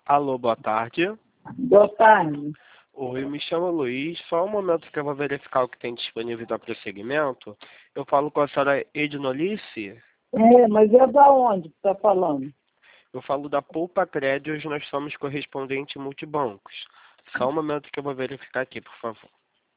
Alô, boa tarde. Boa tarde. Oi, me chamo Luiz. Só um momento que eu vou verificar o que tem disponível para prosseguimento. Eu falo com a senhora Ednolice. Mas é da onde que está falando? Eu falo da Poupa Crédios, nós somos correspondente multibancos. Só um momento que eu vou verificar aqui, por favor.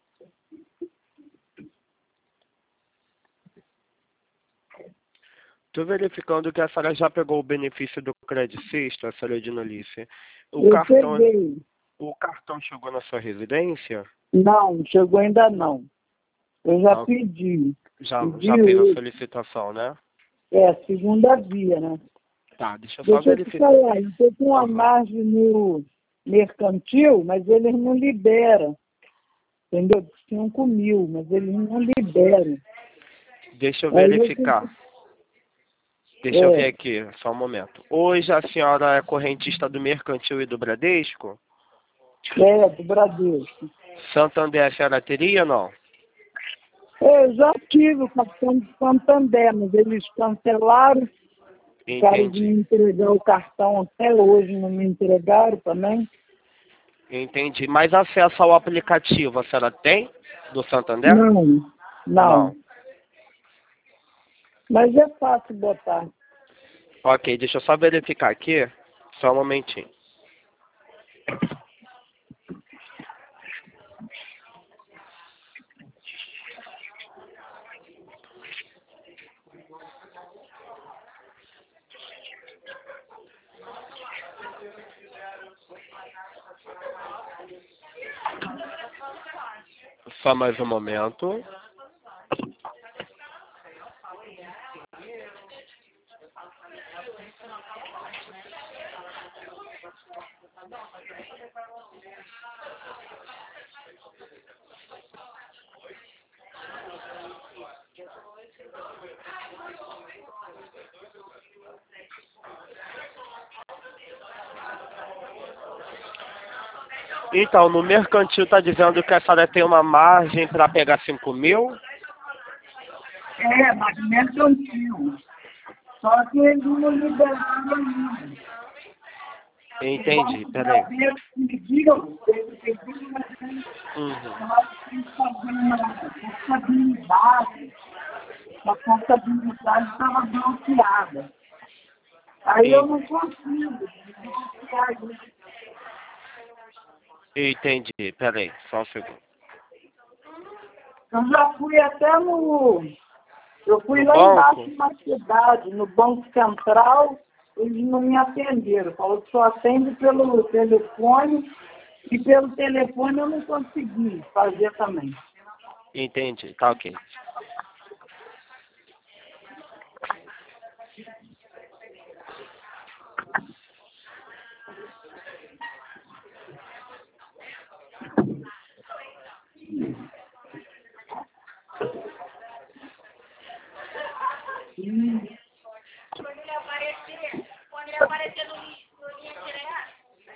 Estou verificando que a senhora já pegou o benefício do Credit Sexto, a senhora Ednolice. Peguei. O cartão chegou na sua residência? Não, chegou ainda não. Eu já Ah, pedi. Já Pedi fez a hoje. solicitação, né? Segunda via, né? Tá, deixa eu só Deixa eu te verificar. falar, eu estou com uma Aham. margem no mercantil, mas eles não liberam. Entendeu? 5.000, mas eles não liberam. Deixa eu Aí verificar. Deixa eu ver aqui, só um momento. Hoje a senhora é correntista do Mercantil e do Bradesco? do Bradesco. Santander a senhora teria ou não? Eu já tive o cartão de Santander, mas eles cancelaram. Ficaram de Entendi. me entregar o cartão até hoje, não me entregaram também. Entendi. Mas acesso ao aplicativo a senhora tem? Do Santander? Não. Não. Mas é fácil botar. Ok, deixa eu só verificar aqui. Só um momentinho. Só mais um momento. Então, no mercantil está dizendo que a senhora tem uma margem para pegar 5.000? Mas mercantil. Só que eles não liberaram ainda. Entendi, peraí. Eles pediram, Uhum. a contabilidade. A contabilidade estava bloqueada. Aí eu não consigo bloquear isso. Entendi, peraí, só um segundo. Eu já fui até no... Eu fui No lá banco? embaixo na cidade, no Banco Central, eles não me atenderam. Falou que só atende pelo telefone, e pelo telefone eu não consegui fazer também. Entendi, tá ok. Quando ele aparecer no linha direta.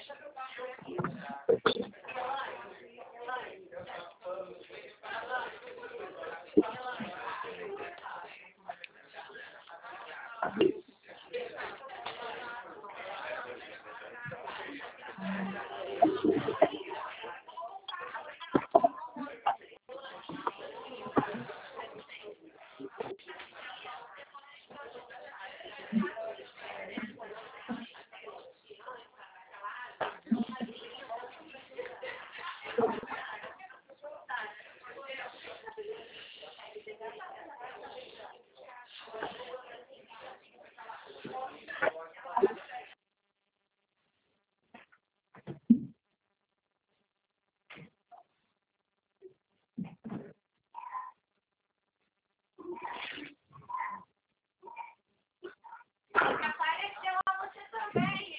Apareceu lá você também.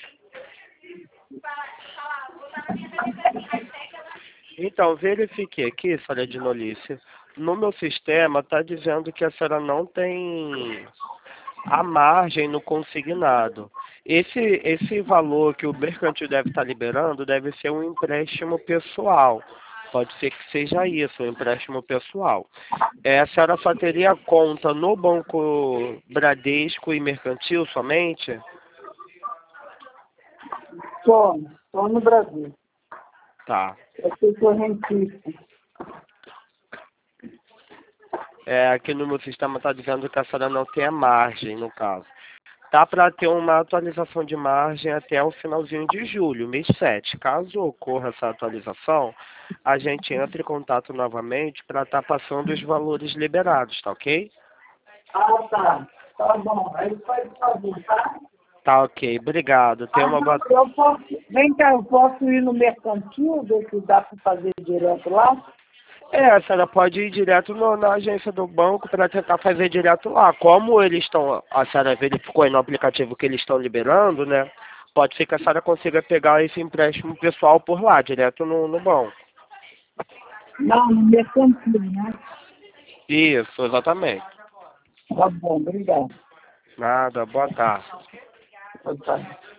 Botar na minha hashtag ela. Então, verifiquei aqui, senhora Ednolice. No meu sistema está dizendo que a senhora não tem a margem no consignado. Esse valor que o mercantil deve estar liberando deve ser um empréstimo pessoal. Pode ser que seja isso, um empréstimo pessoal. A senhora só teria conta no Banco Bradesco e Mercantil somente? Estou no Brasil. Tá. Eu sou correntista. Aqui no meu sistema está dizendo que a senhora não tem a margem, no caso. Tá para ter uma atualização de margem até o finalzinho de julho, mês 7. Caso ocorra essa atualização, a gente entra em contato novamente para estar passando os valores liberados, tá ok? Ah, tá. Tá bom. Aí faz favor, tá? Tá ok, obrigado. Tenha uma boa... Eu posso, vem cá, eu posso ir no mercantil, ver se dá para fazer direto lá? A senhora pode ir direto na agência do banco para tentar fazer direto lá. Como eles estão, a senhora verificou aí no aplicativo que eles estão liberando, né? Pode ser que a senhora consiga pegar esse empréstimo pessoal por lá, direto no banco. Não, no mercantil, né? Isso, exatamente. Tá bom, obrigado. Nada, boa tarde. Boa tarde.